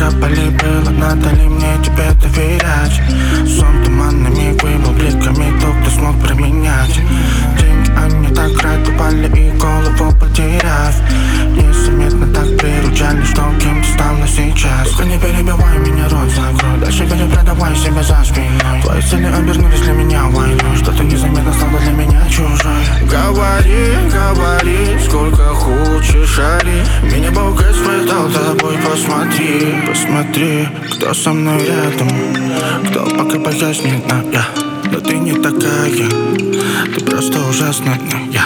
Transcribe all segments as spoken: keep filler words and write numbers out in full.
боли было, надо ли мне тебе доверять? Сон туманными выбыл бликами, то, кто смог променять деньги, они так рад упали и голову потеряв. Незаметно так приручали, что кем ты стал на сейчас. Только не перебивай меня, рот закрой, дальше перепродавай себя за спиной. Твои цели обернулись для меня войной, что-то незаметно стало для меня чужой. Говори, говори, сколько хочешь, ори. Меня Бог испытал тобой, посмотри, посмотри, кто со мной рядом, кто пока пояснит нам, я. Но ты не такая, ты просто ужасная, я.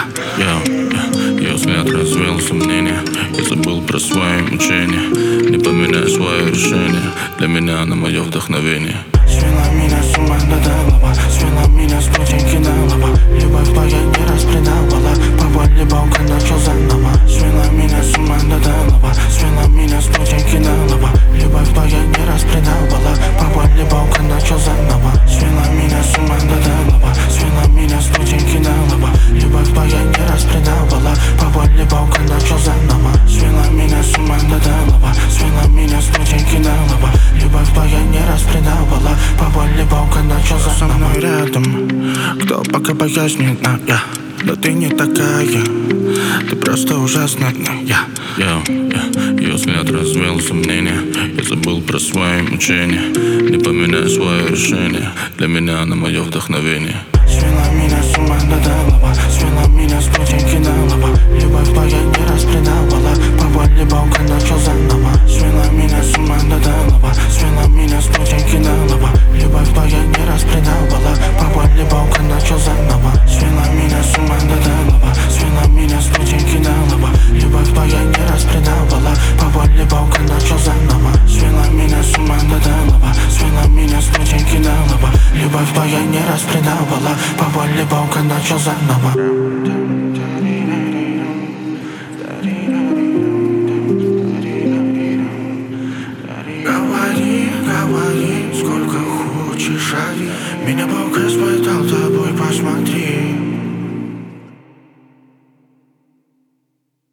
Ее взгляд развеял сомнения, я забыл про свои мучения. Не поменяй свое решение, для меня она мое вдохновение. Свела меня с ума до талого, свела меня с крутеньки на лоба. Любовь твоя не раз предавала, по воле Бога начал заново. Свела меня с ума до талого, свела меня с крутеньки на лоба. Любовь твоя не раз предавала, по воле Бога начал заново. Свела меня с ума до талого, свела меня с крутеньки на лоба. Любовь твоя не раз предавала, по воле Бога начал заново. Свела меня с ума до талого, свела меня с крутеньки на лоба. Любовь твоя не раз предавала, по воле Бога начал заново. Со мной рядом, кто пока пояснит нам, я. Но ты не такая, ты просто ужасная, я. Я, я, ее взгляд развеял сомнения, я забыл про свои мучения. Не поменяй свое решение, для меня она мое вдохновение. Свела меня с ума до талого, свела меня с крутеньки на лоба. Любовь твоя не раз предавала, по воле Бога начал заново. Свела меня с ума до талого, свела меня с крутеньки на лоба. Любовь твоя не раз предавала, по воле Бога начал заново. Свела меня с ума до талого, свела меня с крутеньки на лоба. Любовь твоя не раз предавала, по воле Бога начал заново. Свела меня с ума до талого, свела меня с крутеньки на лоба. Любовь твоя не раз предавала, по воле Бога начал заново. Говори, говори, сколько хочешь, ори. Меня Бог испытал тобой, посмотри.